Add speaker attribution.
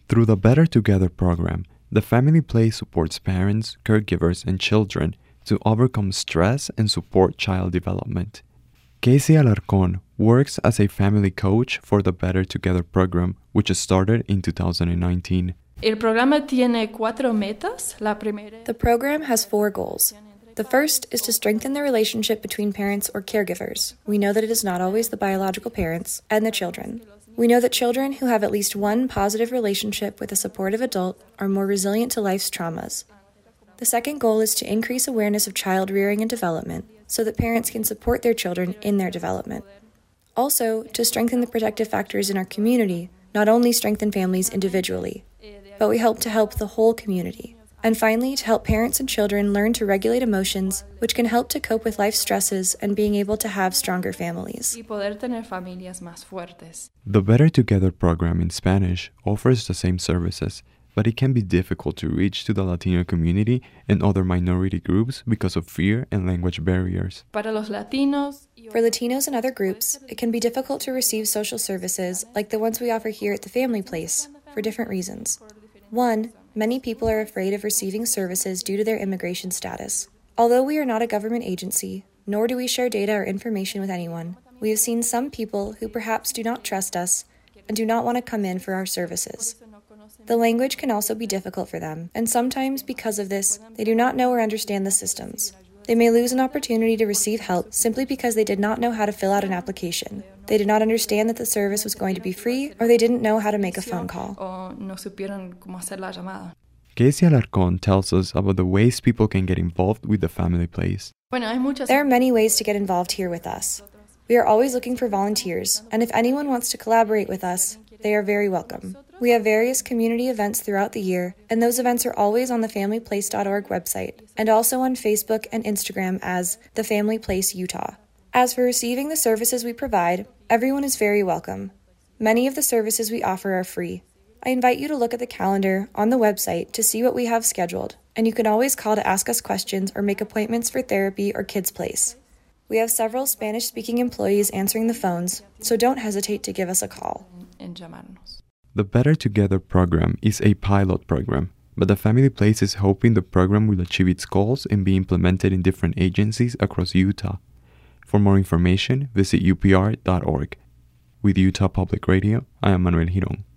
Speaker 1: Through the Better Together program, the Family Place supports parents, caregivers, and children to overcome stress and support child development. Casey Alarcón works as a family coach for the Better Together program, which started in 2019.
Speaker 2: El programa tiene 4 metas.
Speaker 3: The program has 4 goals. The first is to strengthen the relationship between parents or caregivers. We know that it is not always the biological parents and the children. We know that children who have at least one positive relationship with a supportive adult are more resilient to life's traumas. The second goal is to increase awareness of child rearing and development so that parents can support their children in their development. Also, to strengthen the protective factors in our community, not only strengthen families individually, but we hope to help the whole community. And finally, to help parents and children learn to regulate emotions, which can help to cope with life stresses and being able to have stronger families.
Speaker 2: Y poder tener familias más fuertes.
Speaker 1: The Better Together program in Spanish offers the same services, but it can be difficult to reach to the Latino community and other minority groups because of fear and language barriers.
Speaker 2: Para los latinos.
Speaker 3: For Latinos and other groups, it can be difficult to receive social services like the ones we offer here at the Family Place for different reasons. One, many people are afraid of receiving services due to their immigration status. Although we are not a government agency, nor do we share data or information with anyone, we have seen some people who perhaps do not trust us and do not want to come in for our services. The language can also be difficult for them, and sometimes because of this, they do not know or understand the systems. They may lose an opportunity to receive help simply because they did not know how to fill out an application. They did not understand that the service was going to be free, or they didn't know how to make a phone call.
Speaker 2: O no supieron cómo hacer la llamada.
Speaker 1: Casey Alarcón tells us about the ways people can get involved with the Family Place.
Speaker 3: There are many ways to get involved here with us. We are always looking for volunteers, and if anyone wants to collaborate with us, they are very welcome. We have various community events throughout the year, and those events are always on the FamilyPlace.org website, and also on Facebook and Instagram as The Family Place Utah. As for receiving the services we provide, everyone is very welcome. Many of the services we offer are free. I invite you to look at the calendar on the website to see what we have scheduled, and you can always call to ask us questions or make appointments for therapy or Kids Place. We have several Spanish-speaking employees answering the phones, so don't hesitate to give us a call.
Speaker 1: The Better Together program is a pilot program, but the Family Place is hoping the program will achieve its goals and be implemented in different agencies across Utah. For more information, visit upr.org. With Utah Public Radio, I am Manuel Girón.